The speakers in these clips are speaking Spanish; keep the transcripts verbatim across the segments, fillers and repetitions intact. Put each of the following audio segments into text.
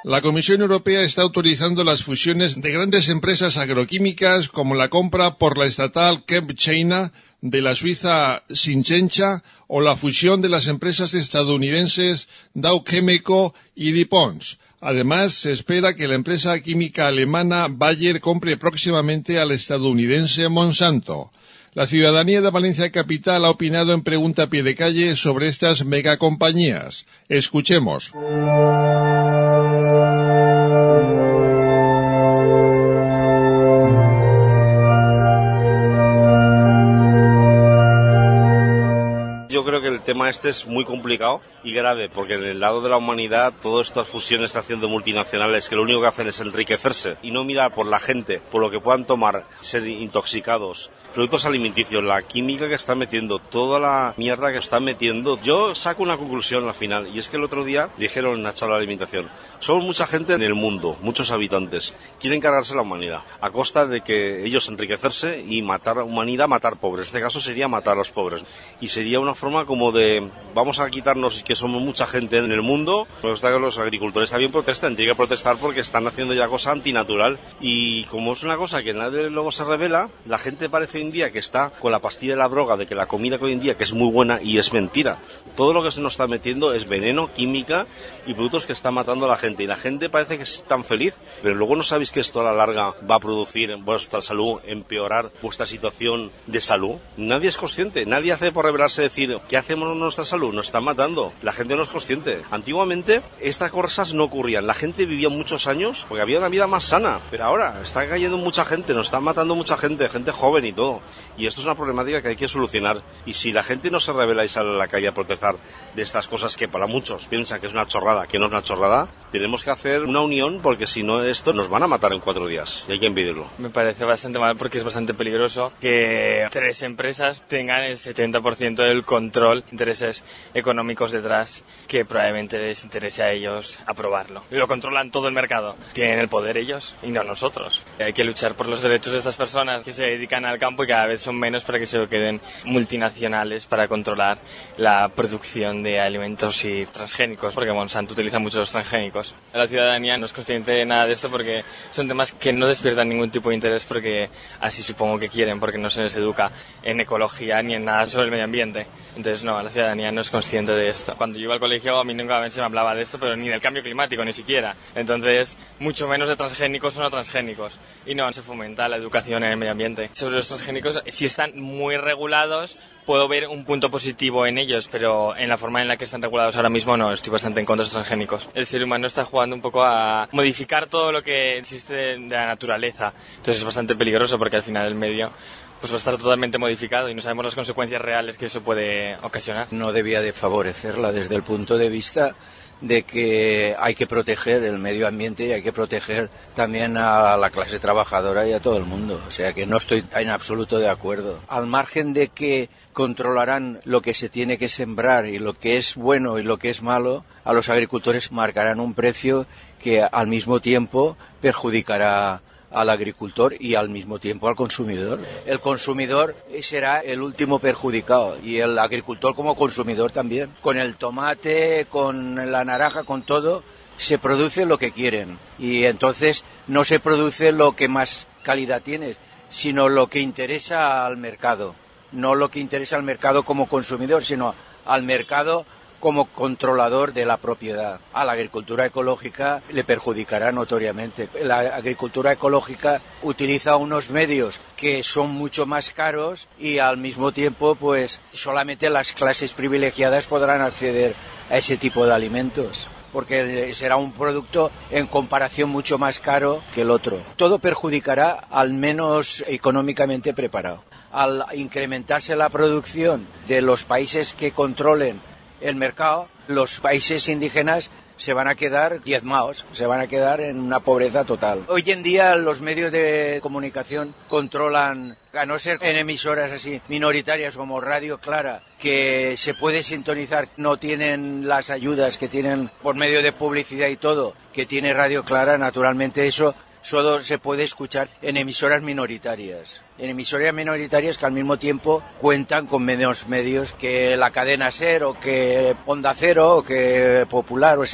La Comisión Europea está autorizando las fusiones de grandes empresas agroquímicas como la compra por la estatal ChemChina de la suiza Syngenta o la fusión de las empresas estadounidenses Dow Chemical y DuPont. Además, se espera que la empresa química alemana Bayer compre próximamente al estadounidense Monsanto. La ciudadanía de Valencia Capital ha opinado en Pregunta a Pie de Calle sobre estas megacompañías. Escuchemos. Yo creo que el tema este es muy complicado y grave, porque en el lado de la humanidad todas estas fusiones se hacen de multinacionales que lo único que hacen es enriquecerse y no mirar por la gente, por lo que puedan tomar, ser intoxicados, productos alimenticios, la química que están metiendo, toda la mierda que están metiendo. Yo saco una conclusión al final, y es que el otro día dijeron en la charla de alimentación, somos mucha gente en el mundo, muchos habitantes, quieren cargarse la humanidad, a costa de que ellos enriquecerse y matar a la humanidad, matar pobres. En este caso sería matar a los pobres, y sería una forma como de, vamos a quitarnos que somos mucha gente en el mundo, pues está que los agricultores también protestan, tienen que protestar porque están haciendo ya cosa antinatural, y como es una cosa que nadie luego se revela, la gente parece hoy en día que está con la pastilla de la droga, de que la comida que hoy en día que es muy buena, y es mentira. Todo lo que se nos está metiendo es veneno, química y productos que están matando a la gente, y la gente parece que es tan feliz, pero luego no sabéis que esto a la larga va a producir en vuestra salud, empeorar vuestra situación de salud. Nadie es consciente, nadie hace por revelarse decir, ¿qué hacemos con nuestra salud? Nos están matando. La gente no es consciente. Antiguamente estas cosas no ocurrían. La gente vivía muchos años porque había una vida más sana. Pero ahora está cayendo mucha gente, nos están matando mucha gente, gente joven y todo. Y esto es una problemática que hay que solucionar. Y si la gente no se revela y sale a la calle a protestar de estas cosas que para muchos piensan que es una chorrada, que no es una chorrada, tenemos que hacer una unión porque si no esto nos van a matar en cuatro días. Y hay que impedirlo. Me parece bastante mal porque es bastante peligroso que tres empresas tengan el setenta por ciento del control, intereses económicos detrás, que probablemente les interese a ellos aprobarlo. Lo controlan todo el mercado. Tienen el poder ellos y no nosotros. Hay que luchar por los derechos de estas personas que se dedican al campo y cada vez son menos para que se queden multinacionales para controlar la producción de alimentos y transgénicos, porque Monsanto utiliza mucho los transgénicos. La ciudadanía no es consciente de nada de esto porque son temas que no despiertan ningún tipo de interés, porque así supongo que quieren, porque no se les educa en ecología ni en nada sobre el medio ambiente. Entonces no, la ciudadanía no es consciente de esto. Cuando yo iba al colegio a mí nunca se me hablaba de esto, pero ni del cambio climático, ni siquiera. Entonces, mucho menos de transgénicos o no transgénicos. Y no, se fomenta la educación en el medio ambiente. Sobre los transgénicos, si están muy regulados, puedo ver un punto positivo en ellos, pero en la forma en la que están regulados ahora mismo no, estoy bastante en contra de los transgénicos. El ser humano está jugando un poco a modificar todo lo que existe de la naturaleza. Entonces es bastante peligroso porque al final el medio pues va a estar totalmente modificado y no sabemos las consecuencias reales que eso puede ocasionar. No debía de favorecerla desde el punto de vista de que hay que proteger el medio ambiente y hay que proteger también a la clase trabajadora y a todo el mundo. O sea que no estoy en absoluto de acuerdo. Al margen de que controlarán lo que se tiene que sembrar y lo que es bueno y lo que es malo, a los agricultores marcarán un precio que al mismo tiempo perjudicará al agricultor y al mismo tiempo al consumidor. El consumidor será el último perjudicado y el agricultor como consumidor también. Con el tomate, con la naranja, con todo, se produce lo que quieren y entonces no se produce lo que más calidad tiene, sino lo que interesa al mercado. No lo que interesa al mercado como consumidor, sino al mercado como controlador de la propiedad. A la agricultura ecológica le perjudicará notoriamente. La agricultura ecológica utiliza unos medios que son mucho más caros y al mismo tiempo pues solamente las clases privilegiadas podrán acceder a ese tipo de alimentos, porque será un producto en comparación mucho más caro que el otro. Todo perjudicará al menos económicamente preparado. Al incrementarse la producción de los países que controlen el mercado, los países indígenas se van a quedar diezmados, se van a quedar en una pobreza total. Hoy en día los medios de comunicación controlan, a no ser en emisoras así minoritarias como Radio Clara, que se puede sintonizar, no tienen las ayudas que tienen por medio de publicidad y todo, que tiene Radio Clara, naturalmente eso solo se puede escuchar en emisoras minoritarias. En emisoras minoritarias que al mismo tiempo cuentan con menos medios que la cadena SER o que Onda Cero o que Popular, o sea, que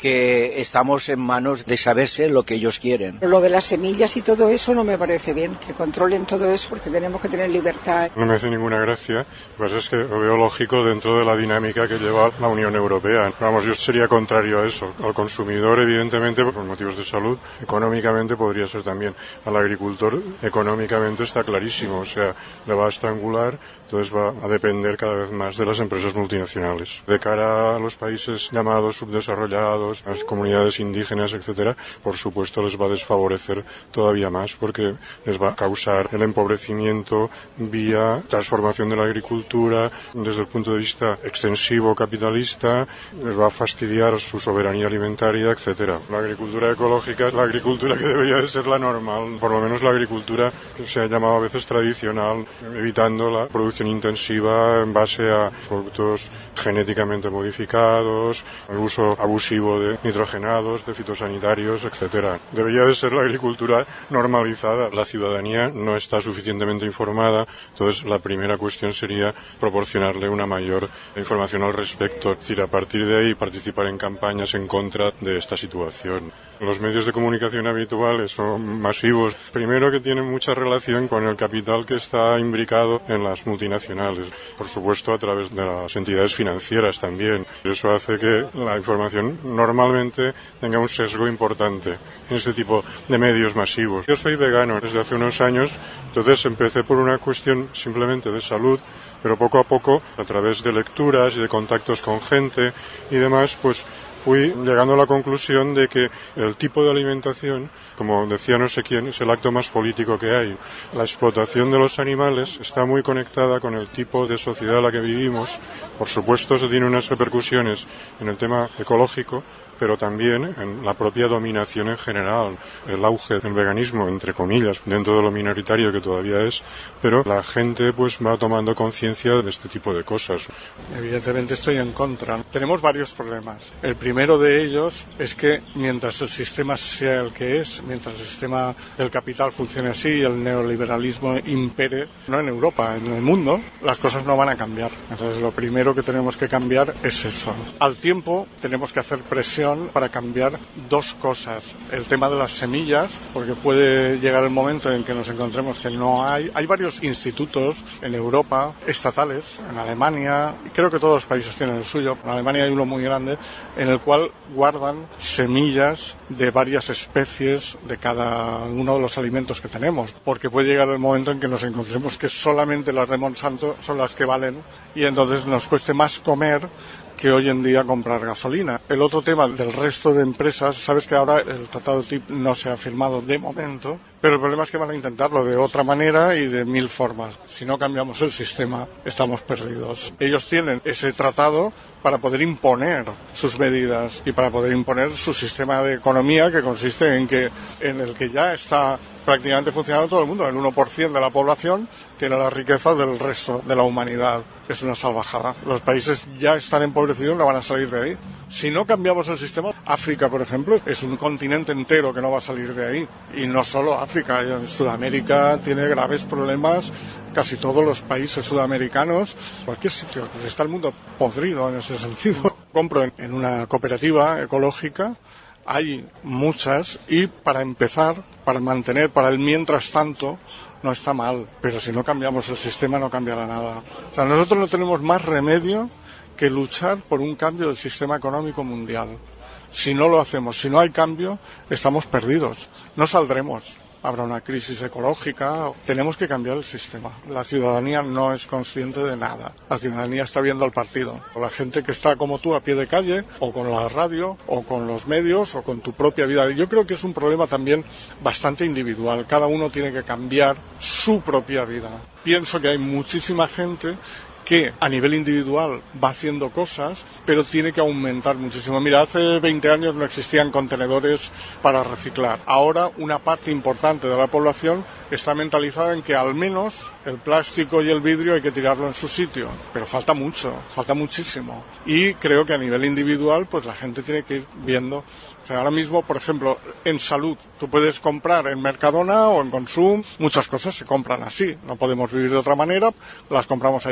que estamos en manos de saberse lo que ellos quieren. Lo de las semillas y todo eso no me parece bien, que controlen todo eso porque tenemos que tener libertad. No me hace ninguna gracia, lo que pasa es que lo veo lógico dentro de la dinámica que lleva la Unión Europea. Vamos, yo sería contrario a eso. Al consumidor, evidentemente, por motivos de salud, económicamente podría ser también. Al agricultor, económicamente está clarísimo, o sea, le va a estrangular, entonces va a depender cada vez más de las empresas multinacionales. De cara a los países llamados subdesarrollados, las comunidades indígenas, etcétera, por supuesto les va a desfavorecer todavía más porque les va a causar el empobrecimiento vía transformación de la agricultura desde el punto de vista extensivo capitalista, les va a fastidiar su soberanía alimentaria, etcétera. La agricultura ecológica es la agricultura que debería de ser la normal, por lo menos la agricultura que se ha llamado a veces tradicional, evitando la producción intensiva en base a productos genéticamente modificados, el uso abusivo de nitrogenados, de fitosanitarios, etcétera. Debería de ser la agricultura normalizada. La ciudadanía no está suficientemente informada, entonces la primera cuestión sería proporcionarle una mayor información al respecto, es decir, a partir de ahí participar en campañas en contra de esta situación. Los medios de comunicación habituales son masivos. Primero, que tienen mucha relación con el capital que está imbricado en las multinacionales. Por supuesto, a través de las entidades financieras también. Y eso hace que la información normalmente tenga un sesgo importante en este tipo de medios masivos. Yo soy vegano desde hace unos años, entonces empecé por una cuestión simplemente de salud, pero poco a poco, a través de lecturas y de contactos con gente y demás, pues fui llegando a la conclusión de que el tipo de alimentación, como decía no sé quién, es el acto más político que hay. La explotación de los animales está muy conectada con el tipo de sociedad en la que vivimos. Por supuesto, eso tiene unas repercusiones en el tema ecológico, pero también en la propia dominación en general, el auge del veganismo, entre comillas, dentro de lo minoritario que todavía es, pero la gente pues va tomando conciencia de este tipo de cosas. Evidentemente estoy en contra. Tenemos varios problemas. El primero de ellos es que mientras el sistema sea el que es, mientras el sistema del capital funcione así y el neoliberalismo impere, no en Europa, en el mundo, las cosas no van a cambiar. Entonces lo primero que tenemos que cambiar es eso. Al tiempo tenemos que hacer presión para cambiar dos cosas. El tema de las semillas, porque puede llegar el momento en que nos encontremos que no hay. Hay varios institutos en Europa, estatales, en Alemania, y creo que todos los países tienen el suyo. En Alemania hay uno muy grande, en el cual guardan semillas de varias especies de cada uno de los alimentos que tenemos, porque puede llegar el momento en que nos encontremos que solamente las de Monsanto son las que valen y entonces nos cueste más comer que hoy en día comprar gasolina. El otro tema del resto de empresas, sabes que ahora el tratado T I P no se ha firmado de momento, pero el problema es que van a intentarlo de otra manera y de mil formas. Si no cambiamos el sistema, estamos perdidos. Ellos tienen ese tratado para poder imponer sus medidas y para poder imponer su sistema de economía, que consiste en que en el que ya está prácticamente funcionando todo el mundo. El uno por ciento de la población tiene la riqueza del resto de la humanidad. Es una salvajada. Los países ya están empobrecidos, no van a salir de ahí. Si no cambiamos el sistema, África, por ejemplo, es un continente entero que no va a salir de ahí. Y no solo África, en Sudamérica tiene graves problemas. Casi todos los países sudamericanos, cualquier sitio, pues está el mundo podrido en ese sentido. Compro en una cooperativa ecológica, hay muchas, y para empezar, para mantener, para el mientras tanto, no está mal, pero si no cambiamos el sistema no cambiará nada. O sea, nosotros no tenemos más remedio que luchar por un cambio del sistema económico mundial. Si no lo hacemos, si no hay cambio, estamos perdidos, no saldremos. Habrá una crisis ecológica, tenemos que cambiar el sistema. La ciudadanía no es consciente de nada. La ciudadanía está viendo el partido. La gente que está como tú a pie de calle, o con la radio, o con los medios, o con tu propia vida. Yo creo que es un problema también bastante individual. Cada uno tiene que cambiar su propia vida. Pienso que hay muchísima gente que a nivel individual va haciendo cosas, pero tiene que aumentar muchísimo. Mira, hace veinte años no existían contenedores para reciclar. Ahora una parte importante de la población está mentalizada en que al menos el plástico y el vidrio hay que tirarlo en su sitio. Pero falta mucho, falta muchísimo. Y creo que a nivel individual, pues la gente tiene que ir viendo. O sea, ahora mismo, por ejemplo, en salud, tú puedes comprar en Mercadona o en Consum, muchas cosas se compran así. No podemos vivir de otra manera, las compramos ahí.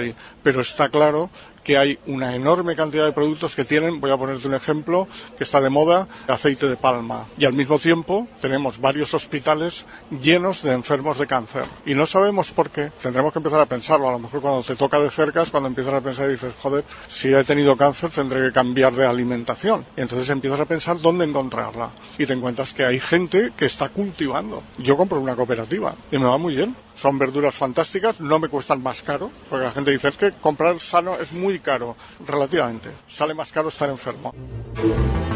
pero está claro que hay una enorme cantidad de productos que tienen, voy a ponerte un ejemplo, que está de moda, aceite de palma. Y al mismo tiempo tenemos varios hospitales llenos de enfermos de cáncer. Y no sabemos por qué. Tendremos que empezar a pensarlo. A lo mejor cuando te toca de cerca es cuando empiezas a pensar y dices, joder, si he tenido cáncer tendré que cambiar de alimentación. Y entonces empiezas a pensar dónde encontrarla. Y te encuentras que hay gente que está cultivando. Yo compro una cooperativa y me va muy bien. Son verduras fantásticas, no me cuestan más caro, porque la gente dice, es que comprar sano es muy caro. Relativamente, sale más caro estar enfermo.